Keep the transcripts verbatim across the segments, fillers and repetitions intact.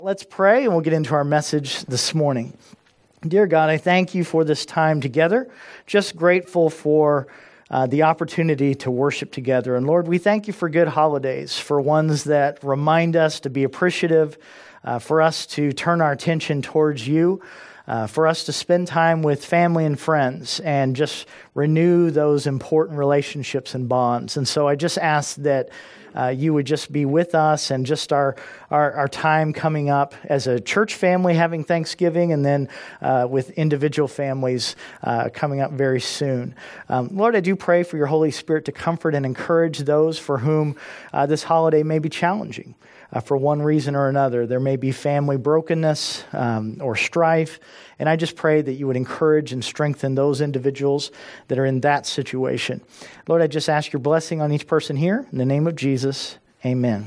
Let's pray and we'll get into our message this morning. Dear God, I thank you for this time together. Just grateful for uh, the opportunity to worship together. And Lord, we thank you for good holidays, for ones that remind us to be appreciative, uh, for us to turn our attention towards you, uh, for us to spend time with family and friends and just renew those important relationships and bonds. And so I just ask that Uh, you would just be with us and just our, our our time coming up as a church family having Thanksgiving, and then uh, with individual families uh, coming up very soon. Um, Lord, I do pray for your Holy Spirit to comfort and encourage those for whom uh, this holiday may be challenging uh, for one reason or another. There may be family brokenness um, or strife, and I just pray that you would encourage and strengthen those individuals that are in that situation. Lord, I just ask your blessing on each person here. In the name of Jesus, amen.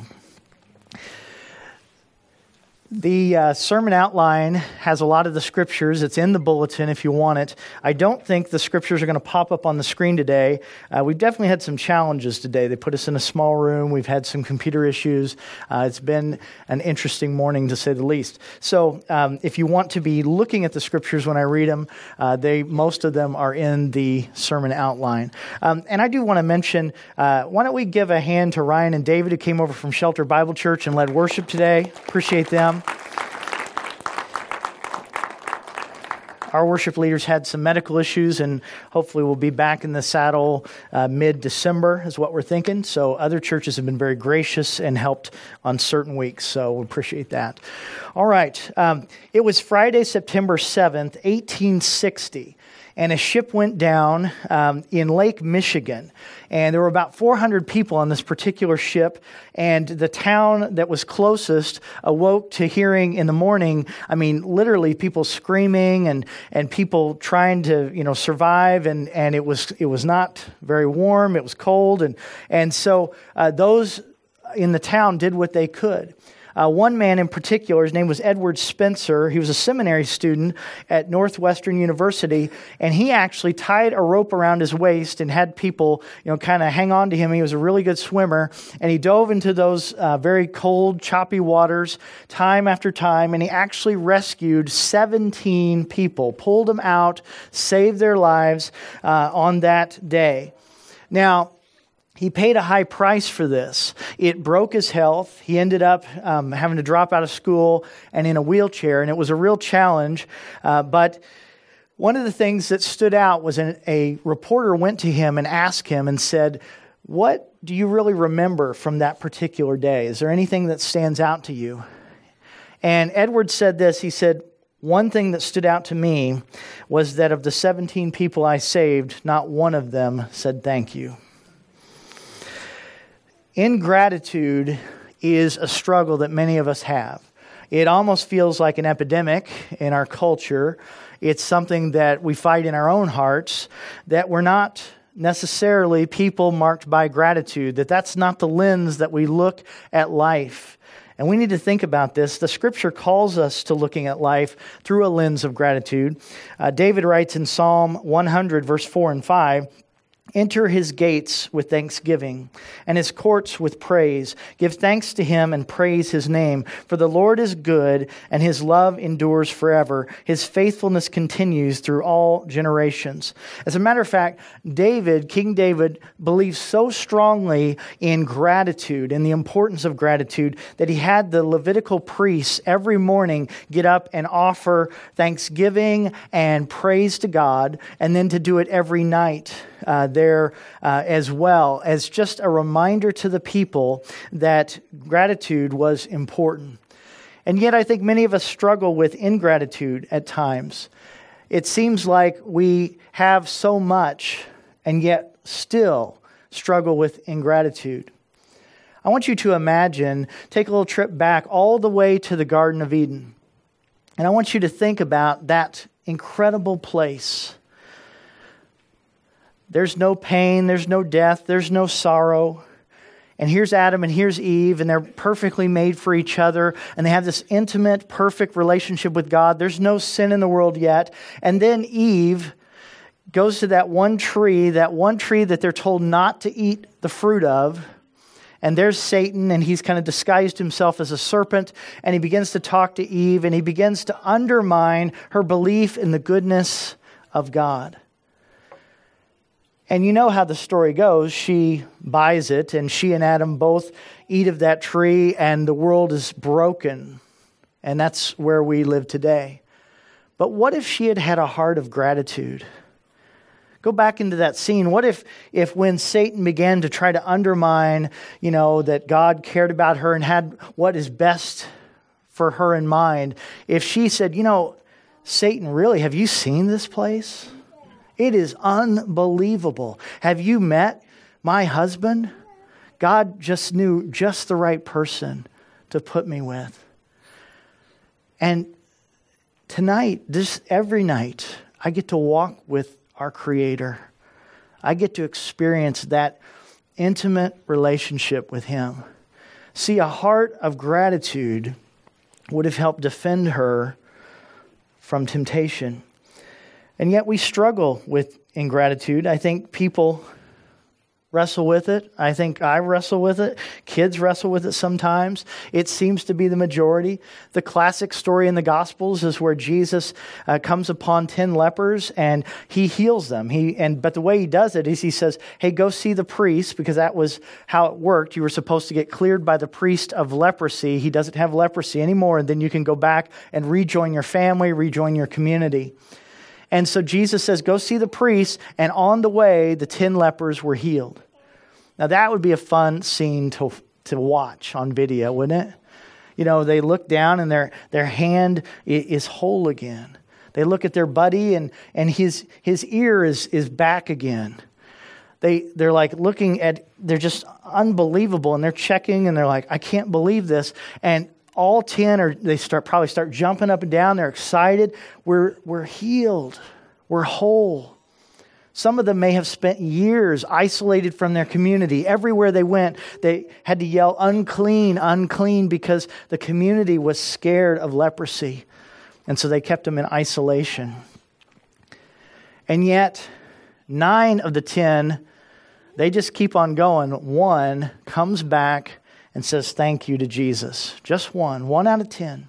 The uh, sermon outline has a lot of the scriptures. It's in the bulletin if you want it. I don't think the scriptures are going to pop up on the screen today. Uh, we've definitely had some challenges today. They put us in a small room. We've had some computer issues. Uh, it's been an interesting morning, to say the least. So um, if you want to be looking at the scriptures when I read them, uh, they most of them are in the sermon outline. Um, and I do want to mention, uh, why don't we give a hand to Ryan and David, who came over from Shelter Bible Church and led worship today. Appreciate them. Our worship leaders had some medical issues, and hopefully we'll be back in the saddle uh, mid-December is what we're thinking. So other churches have been very gracious and helped on certain weeks, so we appreciate that. All right. Um, it was Friday, September seventh, eighteen sixty. And a ship went down um, in Lake Michigan. And there were about four hundred people on this particular ship. And the town that was closest awoke to hearing in the morning, I mean, literally people screaming and, and people trying to, you know, survive. And, and it was it was not very warm. It was cold. And, and so uh, those in the town did what they could. Uh, one man in particular, his name was Edward Spencer. He was a seminary student at Northwestern University, and he actually tied a rope around his waist and had people, you know, kind of hang on to him. He was a really good swimmer, and he dove into those uh, very cold, choppy waters time after time, and he actually rescued seventeen people, pulled them out, saved their lives uh, on that day. Now, he paid a high price for this. It broke his health. He ended up um, having to drop out of school and in a wheelchair, and it was a real challenge. Uh, but one of the things that stood out was an, a reporter went to him and asked him and said, "What do you really remember from that particular day? Is there anything that stands out to you?" And Edward said this. He said, "One thing that stood out to me was that of the seventeen people I saved, not one of them said thank you." Ingratitude is a struggle that many of us have. It almost feels like an epidemic in our culture. It's something that we fight in our own hearts, that we're not necessarily people marked by gratitude, that that's not the lens that we look at life. And we need to think about this. The Scripture calls us to looking at life through a lens of gratitude. Uh, David writes in Psalm one hundred, verse four and five, "Enter his gates with thanksgiving, and his courts with praise. Give thanks to him and praise his name. For the Lord is good, and his love endures forever. His faithfulness continues through all generations." As a matter of fact, David, King David, believed so strongly in gratitude and the importance of gratitude that he had the Levitical priests every morning get up and offer thanksgiving and praise to God, and then to do it every night Uh, there uh, as well, as just a reminder to the people that gratitude was important. And yet I think many of us struggle with ingratitude at times. It seems like we have so much and yet still struggle with ingratitude. I want you to imagine, take a little trip back all the way to the Garden of Eden. And I want you to think about that incredible place. There's no pain, there's no death, there's no sorrow. And here's Adam and here's Eve, and they're perfectly made for each other, and they have this intimate, perfect relationship with God. There's no sin in the world yet. And then Eve goes to that one tree, that one tree that they're told not to eat the fruit of, And there's Satan, and he's kind of disguised himself as a serpent, and he begins to talk to Eve, and he begins to undermine her belief in the goodness of God. And you know how the story goes. She buys it, and she and Adam both eat of that tree, and the world is broken. And that's where we live today. But what if she had had a heart of gratitude? Go back into that scene. What if, if when Satan began to try to undermine, you know, that God cared about her and had what is best for her in mind, if she said, you know, Satan, really, have you seen this place? It is unbelievable. Have you met my husband? God just knew just the right person to put me with. And tonight, this every night, I get to walk with our Creator. I get to experience that intimate relationship with Him. See, a heart of gratitude would have helped defend her from temptation. And yet we struggle with ingratitude. I think people wrestle with it. I think I wrestle with it. Kids wrestle with it sometimes. It seems to be the majority. The classic story in the Gospels is where Jesus uh, comes upon ten lepers and he heals them. He and but the way he does it is he says, hey, go see the priest, because that was how it worked. You were supposed to get cleared by the priest of leprosy. He doesn't have leprosy anymore, and then you can go back and rejoin your family, rejoin your community. And so Jesus says, go see the priest, and on the way, the ten lepers were healed. Now that would be a fun scene to to watch on video, wouldn't it? You know, they look down and their their hand is whole again. They look at their buddy and and his his ear is is back again. They they're like looking at, they're just unbelievable, and they're checking and they're like, I can't believe this. And all ten are, they start probably start jumping up and down. They're excited. We're we're healed. We're whole. Some of them may have spent years isolated from their community. Everywhere they went, they had to yell, unclean, unclean, because the community was scared of leprosy. And so they kept them in isolation. And yet, nine of the ten, they just keep on going. One comes back and says thank you to Jesus. Just one. One out of ten.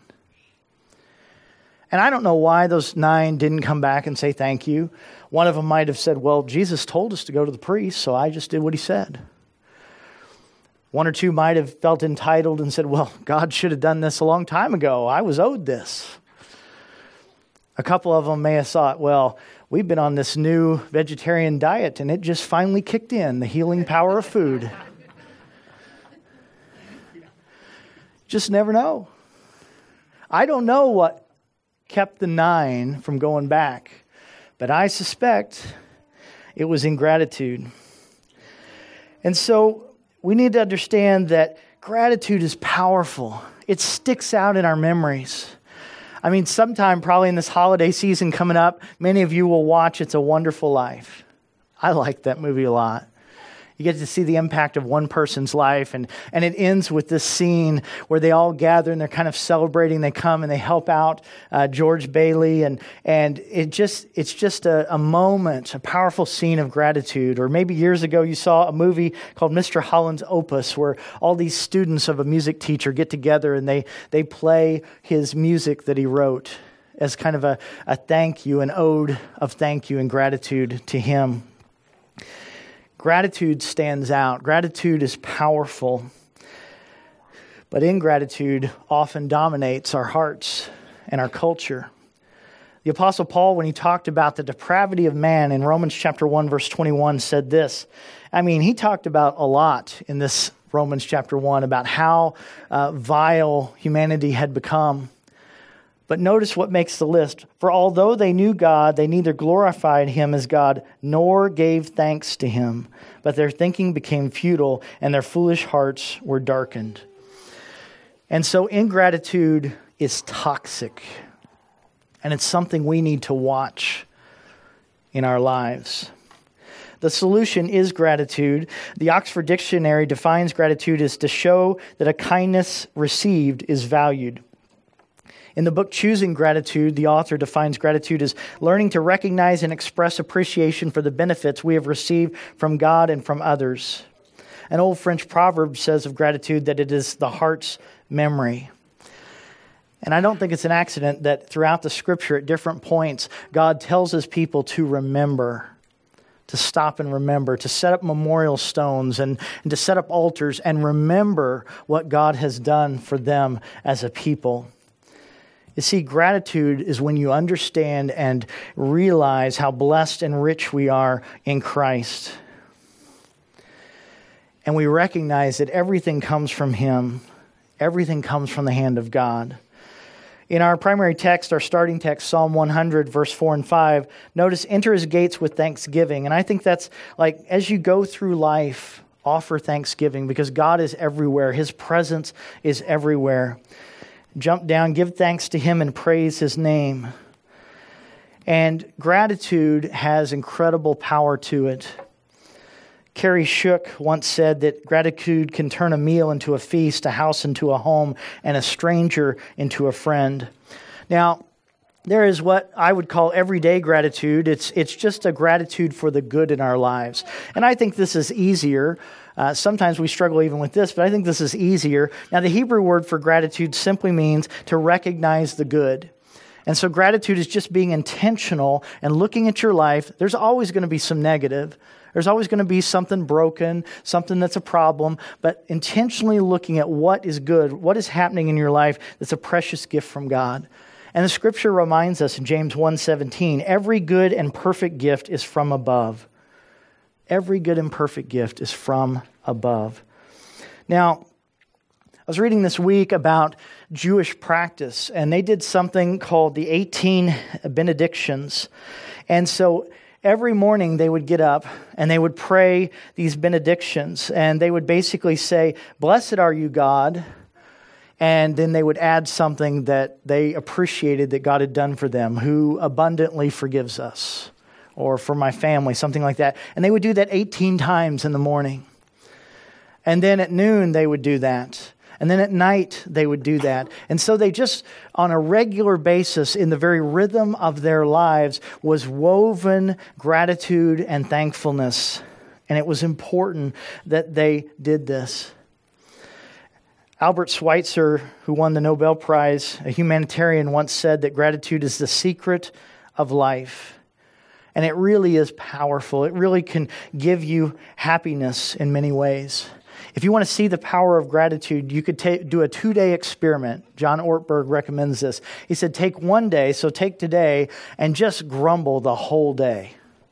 And I don't know why those nine didn't come back and say thank you. One of them might have said, well, Jesus told us to go to the priest, so I just did what he said. One or two might have felt entitled and said, well, God should have done this a long time ago. I was owed this. A couple of them may have thought, well, we've been on this new vegetarian diet and it just finally kicked in, the healing power of food. Just never know. I don't know what kept the nine from going back, but I suspect it was ingratitude. And so we need to understand that gratitude is powerful. It sticks out in our memories. I mean, sometime probably in this holiday season coming up, many of you will watch It's a Wonderful Life. I like that movie a lot. You get to see the impact of one person's life. And, and it ends with this scene where they all gather and they're kind of celebrating. They come and they help out uh, George Bailey. And, and it just it's just a, a moment, a powerful scene of gratitude. Or maybe years ago you saw a movie called Mister Holland's Opus, where all these students of a music teacher get together and they, they play his music that he wrote as kind of a, a thank you, an ode of thank you and gratitude to him. Gratitude stands out. Gratitude is powerful. But ingratitude often dominates our hearts and our culture. The Apostle Paul, when he talked about the depravity of man in Romans chapter one, verse twenty-one, said this. I mean, he talked about a lot in this Romans chapter one about how uh, vile humanity had become. But notice what makes the list. For although they knew God, they neither glorified him as God nor gave thanks to him. But their thinking became futile and their foolish hearts were darkened. And so ingratitude is toxic. And it's something we need to watch in our lives. The solution is gratitude. The Oxford Dictionary defines gratitude as to show that a kindness received is valued. In the book Choosing Gratitude, the author defines gratitude as learning to recognize and express appreciation for the benefits we have received from God and from others. An old French proverb says of gratitude that it is the heart's memory. And I don't think it's an accident that throughout the Scripture at different points, God tells his people to remember, to stop and remember, to set up memorial stones and, and to set up altars and remember what God has done for them as a people. You see, gratitude is when you understand and realize how blessed and rich we are in Christ. And we recognize that everything comes from him. Everything comes from the hand of God. In our primary text, our starting text, Psalm one hundred, verse four and five, notice, enter his gates with thanksgiving. And I think that's like, as you go through life, offer thanksgiving because God is everywhere. His presence is everywhere. Jump down, give thanks to him and praise his name. And gratitude has incredible power to it. Carrie Shook once said that gratitude can turn a meal into a feast, a house into a home, and a stranger into a friend. Now, there is what I would call everyday gratitude. It's it's just a gratitude for the good in our lives. And I think this is easier. Uh, sometimes we struggle even with this, but I think this is easier. Now, the Hebrew word for gratitude simply means to recognize the good. And so gratitude is just being intentional and looking at your life. There's always going to be some negative. There's always going to be something broken, something that's a problem, but intentionally looking at what is good, what is happening in your life that's a precious gift from God. And the Scripture reminds us in James one seventeen, every good and perfect gift is from above. Every good and perfect gift is from above. Now, I was reading this week about Jewish practice, and they did something called the eighteen benedictions. And so every morning they would get up and they would pray these benedictions, and they would basically say, "Blessed are you, God." And then they would add something that they appreciated that God had done for them, who abundantly forgives us, or for my family, something like that. And they would do that eighteen times in the morning. And then at noon they would do that. And then at night they would do that. And so they just, on a regular basis, in the very rhythm of their lives, was woven gratitude and thankfulness. And it was important that they did this. Albert Schweitzer, who won the Nobel Prize, a humanitarian, once said that gratitude is the secret of life. And it really is powerful. It really can give you happiness in many ways. If you want to see the power of gratitude, you could ta- do a two-day experiment. John Ortberg recommends this. He said, take one day, so take today, and just grumble the whole day.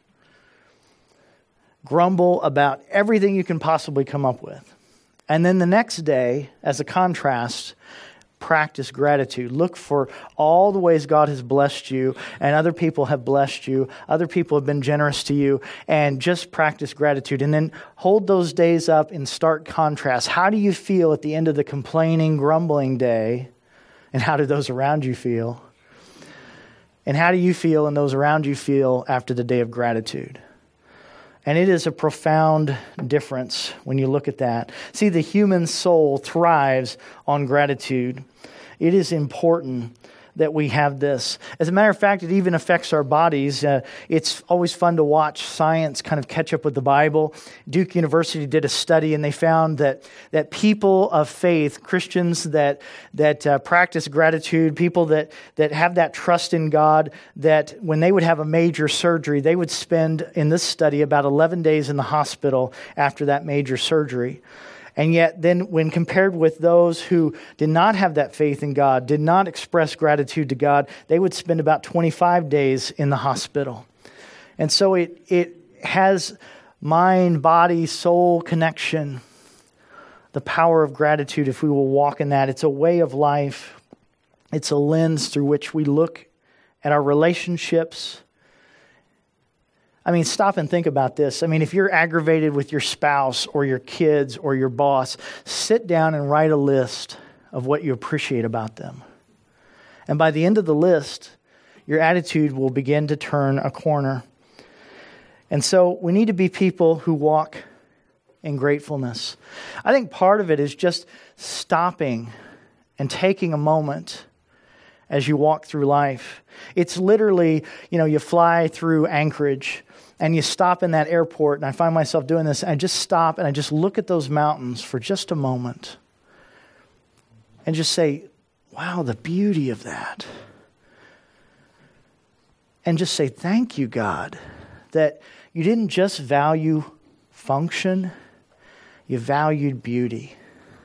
Grumble about everything you can possibly come up with. And then the next day, as a contrast, practice gratitude. Look for all the ways God has blessed you and other people have blessed you. Other people have been generous to you, and just practice gratitude. And then hold those days up in stark contrast. How do you feel at the end of the complaining, grumbling day? And how do those around you feel? And how do you feel and those around you feel after the day of gratitude? And it is a profound difference when you look at that. See, the human soul thrives on gratitude. It is important that we have this. As a matter of fact, it even affects our bodies. Uh, it's always fun to watch science kind of catch up with the Bible. Duke University did a study, and they found that that people of faith, Christians that that uh, practice gratitude, people that that have that trust in God, that when they would have a major surgery, they would spend, in this study, about eleven days in the hospital after that major surgery. And yet then when compared with those who did not have that faith in God, did not express gratitude to God, they would spend about twenty-five days in the hospital. And so it it has mind, body, soul connection. The power of gratitude, if we will walk in that. It's a way of life. It's a lens through which we look at our relationships. I mean, stop and think about this. I mean, if you're aggravated with your spouse or your kids or your boss, sit down and write a list of what you appreciate about them. And by the end of the list, your attitude will begin to turn a corner. And so we need to be people who walk in gratefulness. I think part of it is just stopping and taking a moment as you walk through life. It's literally, you know, you fly through Anchorage and you stop in that airport, and I find myself doing this, and I just stop and I just look at those mountains for just a moment and just say, wow, the beauty of that. And just say, thank you, God, that you didn't just value function, you valued beauty.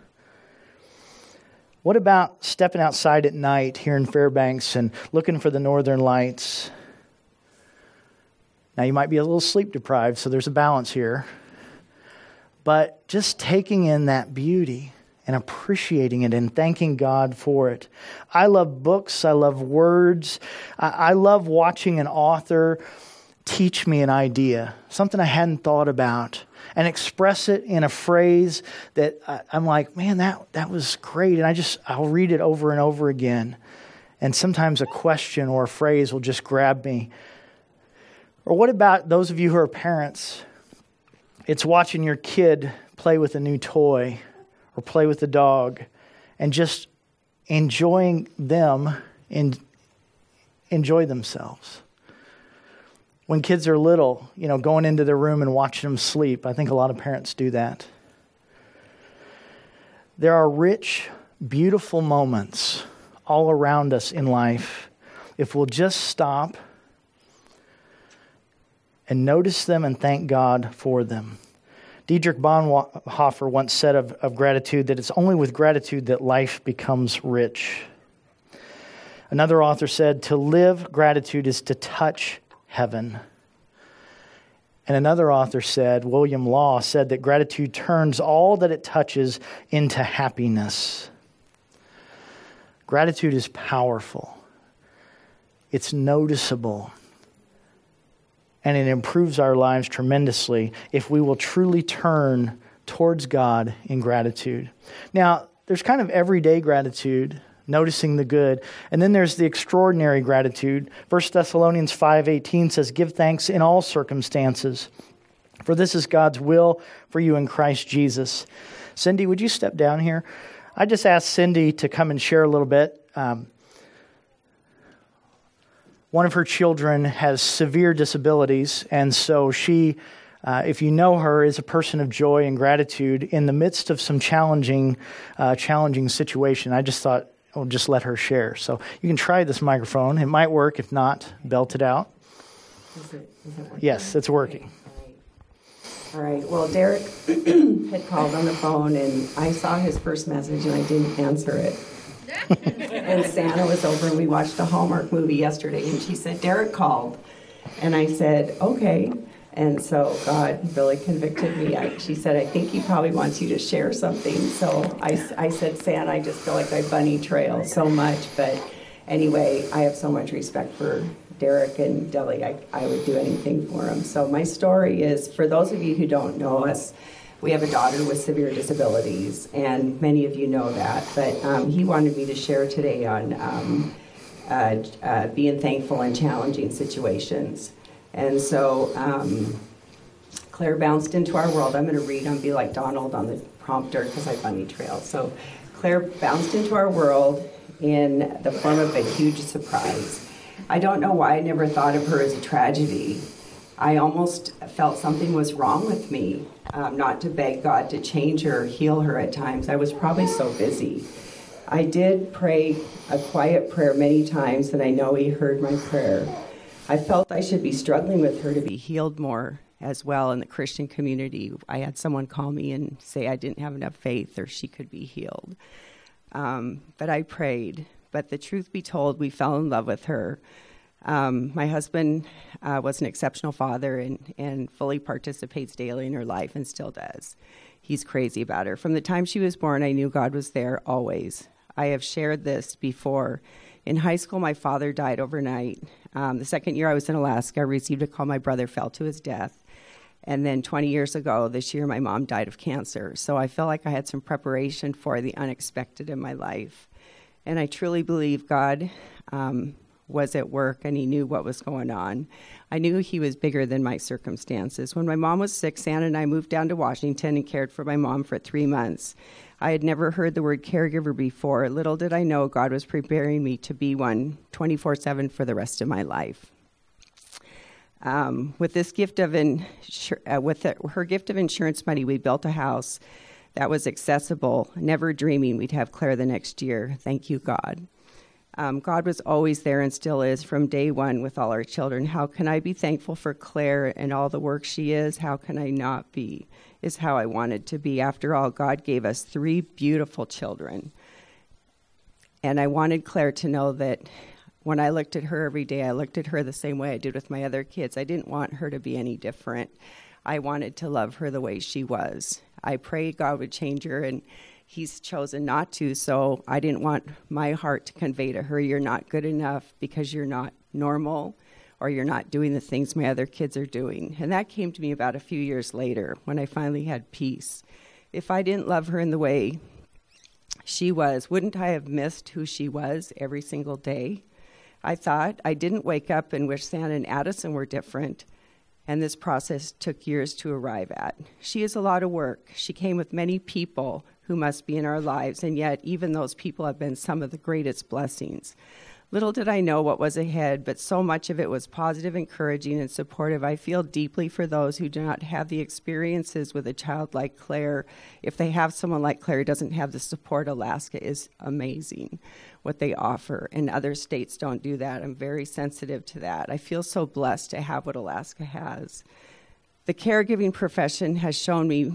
What about stepping outside at night here in Fairbanks and looking for the northern lights? Now, you might be a little sleep deprived, so there's a balance here. But just taking in that beauty and appreciating it and thanking God for it. I love books. I love words. I, I love watching an author teach me an idea, something I hadn't thought about, and express it in a phrase that I, I'm like, man, that, that was great. And I just, I'll read it over and over again. And sometimes a question or a phrase will just grab me. Or what about those of you who are parents? It's watching your kid play with a new toy or play with a dog and just enjoying them and enjoy themselves. When kids are little, you know, going into their room and watching them sleep. I think a lot of parents do that. There are rich, beautiful moments all around us in life if we'll just stop and notice them and thank God for them. Dietrich Bonhoeffer once said of, of gratitude that it's only with gratitude that life becomes rich. Another author said, to live gratitude is to touch heaven. And another author said, William Law said that gratitude turns all that it touches into happiness. Gratitude is powerful. It's noticeable. And it improves our lives tremendously if we will truly turn towards God in gratitude. Now, there's kind of everyday gratitude, noticing the good. And then there's the extraordinary gratitude. First Thessalonians five eighteen says, give thanks in all circumstances, for this is God's will for you in Christ Jesus. Cindy, would you step down here? I just asked Cindy to come and share a little bit. Um, One of her children has severe disabilities, and so she, uh, if you know her, is a person of joy and gratitude in the midst of some challenging, uh, challenging situation. I just thought I'll just let her share. So you can try this microphone. It might work. If not, belt it out. Is it, is it working? Yes, it's working. Okay. All right. All right. Well, Derek had called on the phone, and I saw his first message, and I didn't answer it. And Santa was over, and we watched a Hallmark movie yesterday, and she said, Derek called. And I said, okay. And so God really convicted me. I, she said, I think he probably wants you to share something. So I, I said, Santa, I just feel like I bunny trail so much. But anyway, I have so much respect for Derek and Deli. I, I would do anything for him. So my story is, for those of you who don't know us, we have a daughter with severe disabilities, and many of you know that. But um, he wanted me to share today on um, uh, uh, being thankful in challenging situations. And so um, Claire bounced into our world. I'm going to read and be like Donald on the prompter because I bunny trail. So Claire bounced into our world in the form of a huge surprise. I don't know why I never thought of her as a tragedy. I almost felt something was wrong with me. Um, not to beg God to change her, heal her at times. I was probably so busy. I did pray a quiet prayer many times, and I know he heard my prayer. I felt I should be struggling with her to be healed more as well in the Christian community. I had someone call me and say I didn't have enough faith or she could be healed. Um, but I prayed. But the truth be told, we fell in love with her. Um, my husband uh, was an exceptional father and, and fully participates daily in her life and still does. He's crazy about her. From the time she was born, I knew God was there always. I have shared this before. In high school, my father died overnight. Um, the second year I was in Alaska, I received a call my brother fell to his death. And then twenty years ago, this year, my mom died of cancer. So I felt like I had some preparation for the unexpected in my life. And I truly believe God um, was at work and he knew what was going on. I knew he was bigger than my circumstances. When my mom was sick, Santa and I moved down to Washington and cared for my mom for three months. I had never heard the word caregiver before. Little did I know God was preparing me to be one twenty-four seven for the rest of my life. Um, with this gift of insur- uh, with the, her gift of insurance money, we built a house that was accessible, never dreaming we'd have Claire the next year. Thank you, God. Um, God was always there and still is from day one with all our children. How can I be thankful for Claire and all the work she is? How can I not be? Is how I wanted to be. After all, God gave us three beautiful children. And I wanted Claire to know that when I looked at her every day, I looked at her the same way I did with my other kids. I didn't want her to be any different. I wanted to love her the way she was. I prayed God would change her, and he's chosen not to, so I didn't want my heart to convey to her, you're not good enough because you're not normal or you're not doing the things my other kids are doing. And that came to me about a few years later when I finally had peace. If I didn't love her in the way she was, wouldn't I have missed who she was every single day? I thought. I didn't wake up and wish Santa and Addison were different, and this process took years to arrive at. She is a lot of work. She came with many people who must be in our lives, and yet even those people have been some of the greatest blessings. Little did I know what was ahead, but so much of it was positive, encouraging, and supportive. I feel deeply for those who do not have the experiences with a child like Claire. If they have someone like Claire who doesn't have the support, Alaska is amazing, what they offer, and other states don't do that. I'm very sensitive to that. I feel so blessed to have what Alaska has. The caregiving profession has shown me,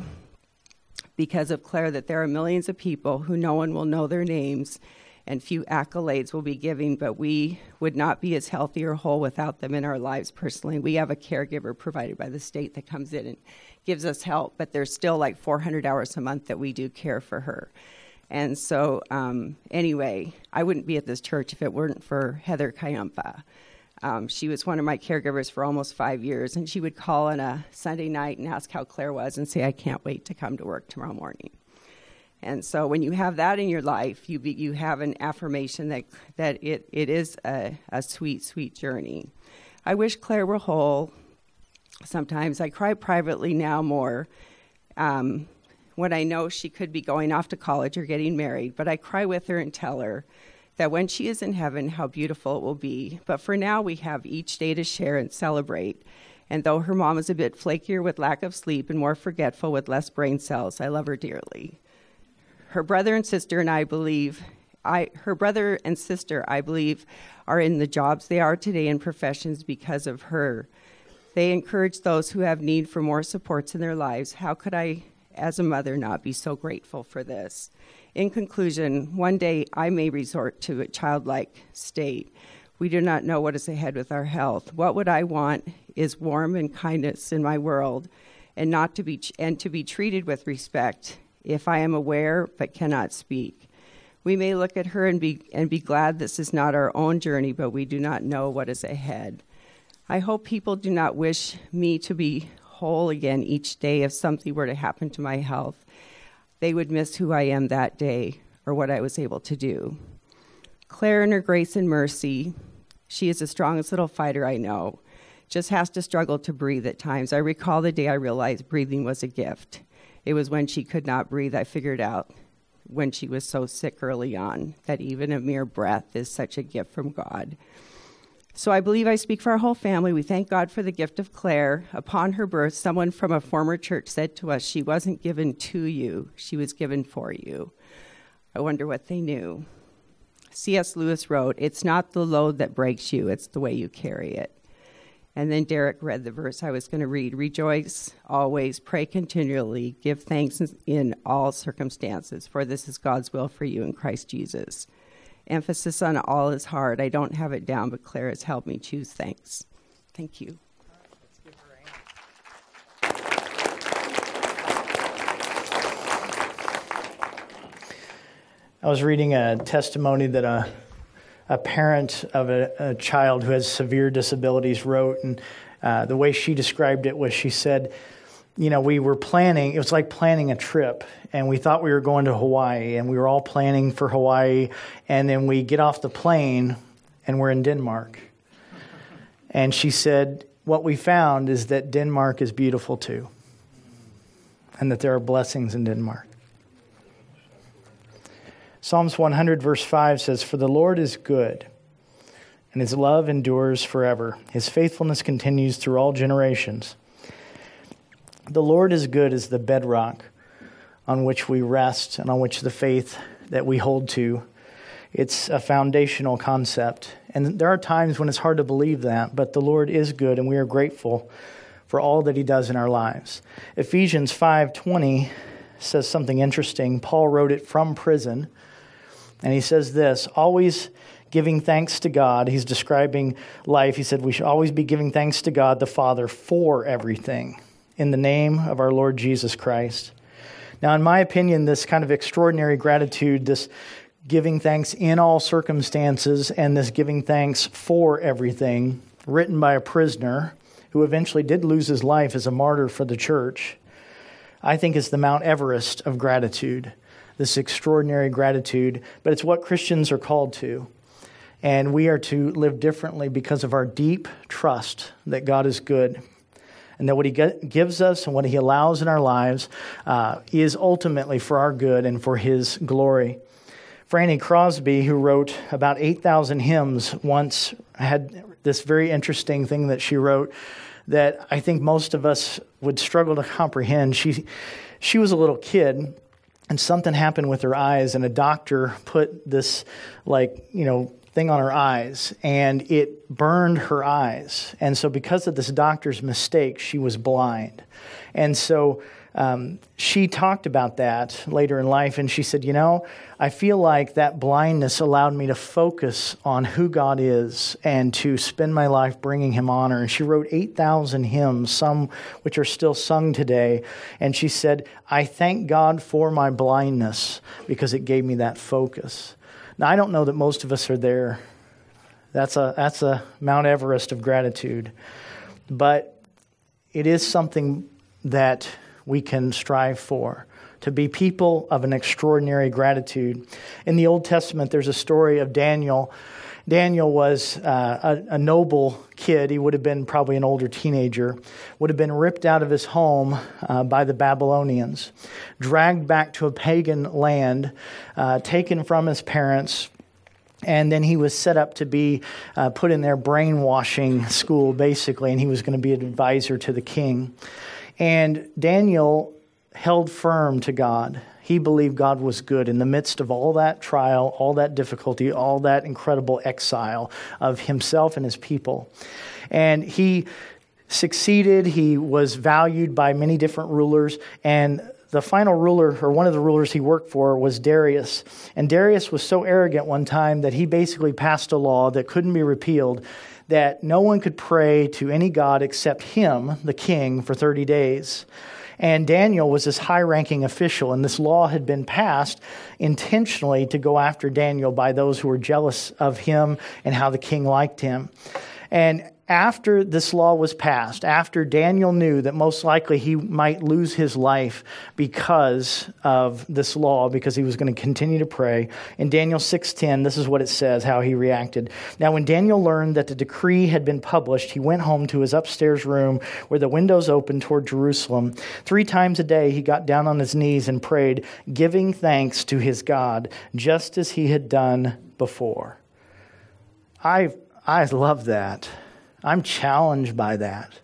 because of Claire, that there are millions of people who no one will know their names and few accolades will be given, but we would not be as healthy or whole without them in our lives personally. We have a caregiver provided by the state that comes in and gives us help, but there's still like four hundred hours a month that we do care for her. And so um, anyway, I wouldn't be at this church if it weren't for Heather Kayumpa. Um, she was one of my caregivers for almost five years, and she would call on a Sunday night and ask how Claire was and say, I can't wait to come to work tomorrow morning. And so when you have that in your life, you be, you have an affirmation that that it, it is a, a sweet, sweet journey. I wish Claire were whole. Sometimes I cry privately now more um, when I know she could be going off to college or getting married, but I cry with her and tell her that when she is in heaven, how beautiful it will be. But for now, we have each day to share and celebrate. And though her mom is a bit flakier with lack of sleep and more forgetful with less brain cells, I love her dearly. Her brother and sister and I believe, I, her brother and sister, I believe, are in the jobs they are today in professions because of her. They encourage those who have need for more supports in their lives. How could I, as a mother, not be so grateful for this? In conclusion, one day I may resort to a childlike state. We do not know what is ahead with our health. What would I want is warmth and kindness in my world, and not to be and to be treated with respect. If I am aware but cannot speak, we may look at her and be and be glad this is not our own journey, but we do not know what is ahead. I hope people do not wish me to be whole again each day if something were to happen to my health. They would miss who I am that day or what I was able to do. Claire, in her grace and mercy, she is the strongest little fighter I know, just has to struggle to breathe at times. I recall the day I realized breathing was a gift. It was when she could not breathe, I figured out when she was so sick early on that even a mere breath is such a gift from God. So I believe I speak for our whole family. We thank God for the gift of Claire. Upon her birth, someone from a former church said to us, she wasn't given to you, she was given for you. I wonder what they knew. C S Lewis wrote, it's not the load that breaks you, it's the way you carry it. And then Derek read the verse I was going to read. Rejoice always, pray continually, give thanks in all circumstances, for this is God's will for you in Christ Jesus. Emphasis on all is hard. I don't have it down, but Claire has helped me choose thanks. Thank you. I was reading a testimony that a a parent of a, a child who has severe disabilities wrote, and uh, the way she described it was she said, you know, we were planning, it was like planning a trip, and we thought we were going to Hawaii, and we were all planning for Hawaii, and then we get off the plane, and we're in Denmark. And she said, what we found is that Denmark is beautiful too, and that there are blessings in Denmark. Psalms one hundred verse five says, "For the Lord is good, and his love endures forever. His faithfulness continues through all generations." The Lord is good is the bedrock on which we rest and on which the faith that we hold to. It's a foundational concept. And there are times when it's hard to believe that, but the Lord is good, and we are grateful for all that he does in our lives. Ephesians five twenty says something interesting. Paul wrote it from prison, and he says this, always giving thanks to God. He's describing life. He said we should always be giving thanks to God the Father for everything in the name of our Lord Jesus Christ. Now, in my opinion, this kind of extraordinary gratitude, this giving thanks in all circumstances, and this giving thanks for everything, written by a prisoner who eventually did lose his life as a martyr for the church, I think is the Mount Everest of gratitude, this extraordinary gratitude. But it's what Christians are called to. And we are to live differently because of our deep trust that God is good, and that what he gives us and what he allows in our lives uh, is ultimately for our good and for his glory. Franny Crosby, who wrote about eight thousand hymns, once had this very interesting thing that she wrote that I think most of us would struggle to comprehend. She, she was a little kid, and something happened with her eyes, and a doctor put this, like, you know, thing on her eyes, and it burned her eyes. And so because of this doctor's mistake, she was blind. And so um, she talked about that later in life, and she said, you know, I feel like that blindness allowed me to focus on who God is and to spend my life bringing him honor. And she wrote eight thousand hymns, some which are still sung today. And she said, I thank God for my blindness because it gave me that focus. Now, I don't know that most of us are there. That's a that's a Mount Everest of gratitude. But it is something that we can strive for, to be people of an extraordinary gratitude. In the Old Testament, there's a story of Daniel. Daniel was uh, a, a noble kid. He would have been probably an older teenager, would have been ripped out of his home uh, by the Babylonians, dragged back to a pagan land, uh, taken from his parents, and then he was set up to be uh, put in their brainwashing school, basically, and he was going to be an advisor to the king. And Daniel held firm to God. He believed God was good in the midst of all that trial, all that difficulty, all that incredible exile of himself and his people. And he succeeded. He was valued by many different rulers. And the final ruler, or one of the rulers he worked for, was Darius. And Darius was so arrogant one time that he basically passed a law that couldn't be repealed, that no one could pray to any god except him, the king, for thirty days. And Daniel was this high-ranking official, and this law had been passed intentionally to go after Daniel by those who were jealous of him and how the king liked him. And after this law was passed, after Daniel knew that most likely he might lose his life because of this law, because he was going to continue to pray, in Daniel six ten, this is what it says, how he reacted. Now, when Daniel learned that the decree had been published, he went home to his upstairs room where the windows opened toward Jerusalem. Three times a day, he got down on his knees and prayed, giving thanks to his God, just as he had done before. I I love that. I'm challenged by that.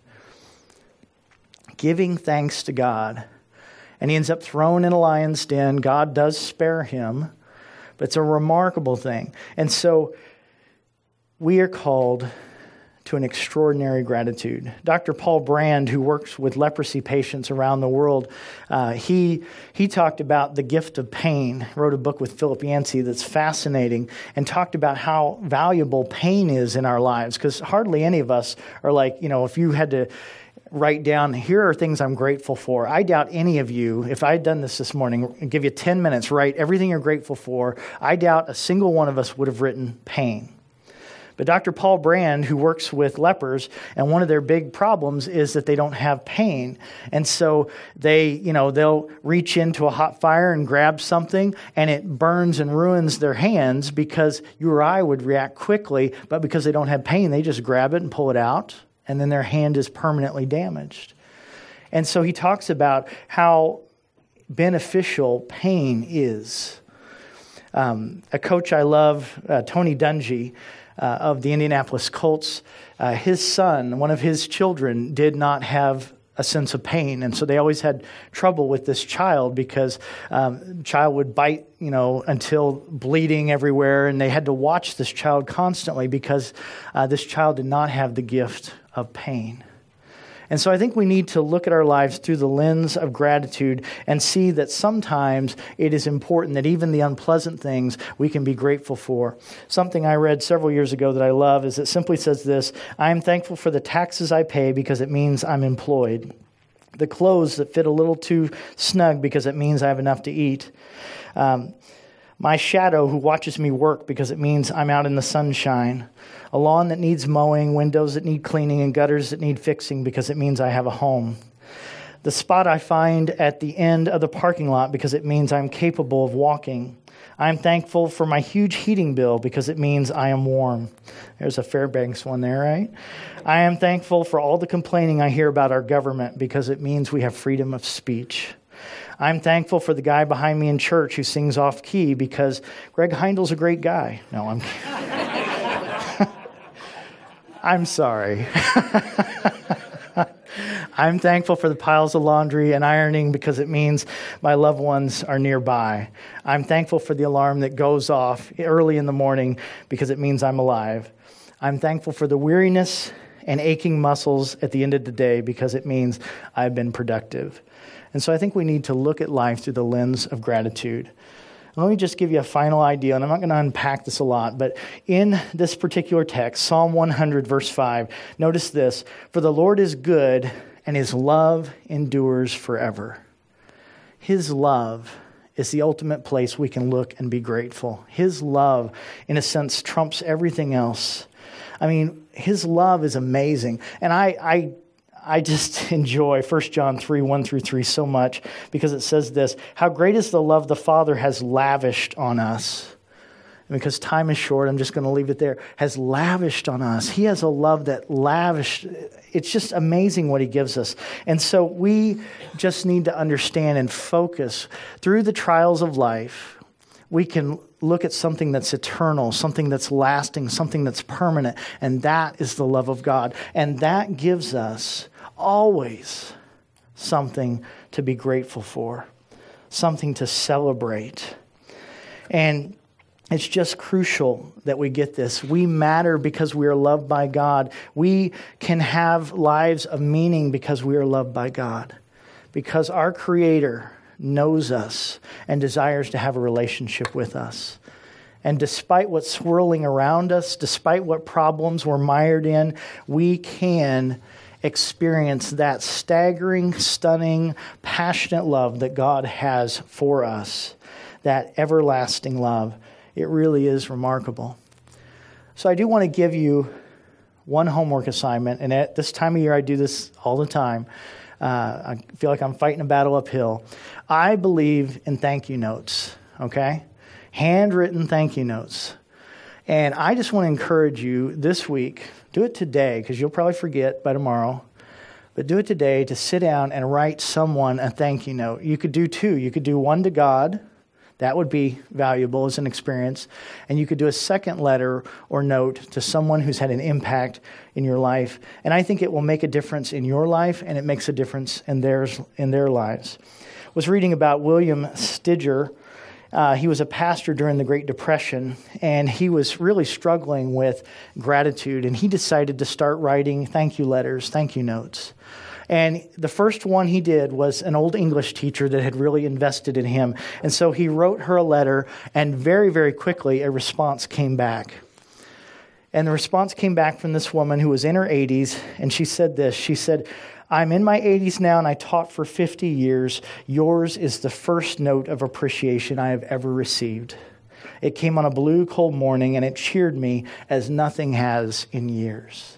Giving thanks to God. And he ends up thrown in a lion's den. God does spare him, but it's a remarkable thing. And so we are called to an extraordinary gratitude. Doctor Paul Brand, who works with leprosy patients around the world, uh, he he talked about the gift of pain, wrote a book with Philip Yancey that's fascinating, and talked about how valuable pain is in our lives, because hardly any of us are like, you know, if you had to write down, here are things I'm grateful for. I doubt any of you, if I had done this this morning, give you ten minutes, write everything you're grateful for, I doubt a single one of us would have written pain. But Doctor Paul Brand, who works with lepers, and one of their big problems is that they don't have pain. And so they, you know, they'll reach into a hot fire and grab something, and it burns and ruins their hands because you or I would react quickly, but because they don't have pain, they just grab it and pull it out, and then their hand is permanently damaged. And so he talks about how beneficial pain is. Um, a coach I love, uh, Tony Dungy, uh, of the Indianapolis Colts, uh, his son, one of his children, did not have a sense of pain. And so they always had trouble with this child because um, child would bite, you know, until bleeding everywhere. And they had to watch this child constantly because uh, this child did not have the gift of pain. And so I think we need to look at our lives through the lens of gratitude and see that sometimes it is important that even the unpleasant things we can be grateful for. Something I read several years ago that I love is it simply says this: I am thankful for the taxes I pay because it means I'm employed. The clothes that fit a little too snug because it means I have enough to eat. Um, my shadow who watches me work because it means I'm out in the sunshine. A lawn that needs mowing, windows that need cleaning, and gutters that need fixing because it means I have a home. The spot I find at the end of the parking lot because it means I'm capable of walking. I'm thankful for my huge heating bill because it means I am warm. There's a Fairbanks one there, right? I am thankful for all the complaining I hear about our government because it means we have freedom of speech. I'm thankful for the guy behind me in church who sings off key because Greg Heindel's a great guy. No, I'm I'm sorry. I'm thankful for the piles of laundry and ironing because it means my loved ones are nearby. I'm thankful for the alarm that goes off early in the morning because it means I'm alive. I'm thankful for the weariness and aching muscles at the end of the day because it means I've been productive. And so I think we need to look at life through the lens of gratitude. Let me just give you a final idea, and I'm not going to unpack this a lot, but in this particular text, Psalm one hundred, verse five, notice this: for the Lord is good, and his love endures forever. His love is the ultimate place we can look and be grateful. His love, in a sense, trumps everything else. I mean, his love is amazing. And I... I I just enjoy First John three, one through three so much because it says this: how great is the love the Father has lavished on us. And because time is short, I'm just going to leave it there. Has lavished on us. He has a love that lavished. It's just amazing what he gives us. And so we just need to understand and focus through the trials of life. We can look at something that's eternal, something that's lasting, something that's permanent, and that is the love of God. And that gives us always something to be grateful for, something to celebrate. And it's just crucial that we get this. We matter because we are loved by God. We can have lives of meaning because we are loved by God, because our Creator knows us and desires to have a relationship with us. And despite what's swirling around us, despite what problems we're mired in, we can experience that staggering, stunning, passionate love that God has for us, that everlasting love. It really is remarkable. So I do want to give you one homework assignment, and at this time of year I do this all the time. Uh, I feel like I'm fighting a battle uphill. I believe in thank you notes, okay? Handwritten thank you notes. And I just want to encourage you this week, do it today, because you'll probably forget by tomorrow, but do it today to sit down and write someone a thank you note. You could do two. You could do one to God. That would be valuable as an experience. And you could do a second letter or note to someone who's had an impact in your life. And I think it will make a difference in your life, and it makes a difference in theirs, in their lives. I was reading about William Stidger. Uh, he was a pastor during the Great Depression, and he was really struggling with gratitude. And he decided to start writing thank you letters, thank you notes. And the first one he did was an old English teacher that had really invested in him. And so he wrote her a letter, and very, very quickly a response came back. And the response came back from this woman who was in her eighties, and she said this. She said, I'm in my eighties now, and I taught for fifty years. Yours is the first note of appreciation I have ever received. It came on a blue, cold morning, and it cheered me as nothing has in years.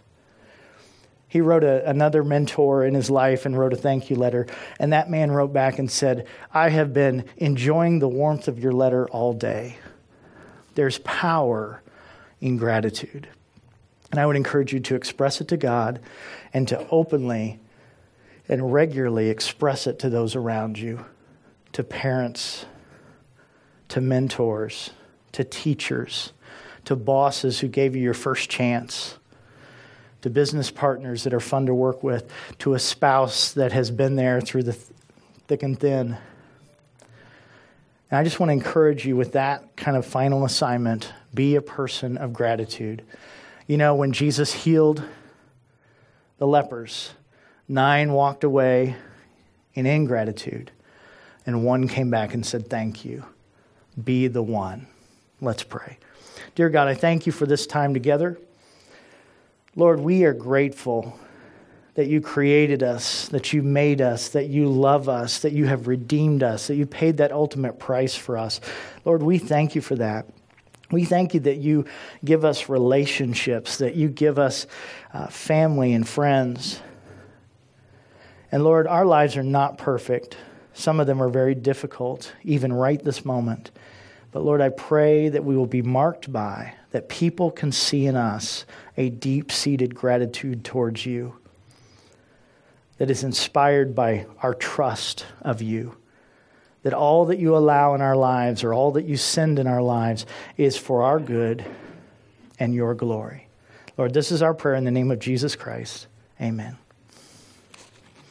He wrote a, another mentor in his life and wrote a thank you letter. And that man wrote back and said, I have been enjoying the warmth of your letter all day. There's power in gratitude. And I would encourage you to express it to God and to openly and regularly express it to those around you, to parents, to mentors, to teachers, to bosses who gave you your first chance, to business partners that are fun to work with, to a spouse that has been there through the th- thick and thin. And I just want to encourage you with that kind of final assignment, be a person of gratitude. You know, when Jesus healed the lepers, nine walked away in ingratitude, and one came back and said, thank you. Be the one. Let's pray. Dear God, I thank you for this time together. Lord, we are grateful that you created us, that you made us, that you love us, that you have redeemed us, that you paid that ultimate price for us. Lord, we thank you for that. We thank you that you give us relationships, that you give us uh, family and friends. And Lord, our lives are not perfect. Some of them are very difficult, even right this moment. But Lord, I pray that we will be marked by, that people can see in us a deep-seated gratitude towards you that is inspired by our trust of you. That all that you allow in our lives or all that you send in our lives is for our good and your glory. Lord, this is our prayer in the name of Jesus Christ. Amen.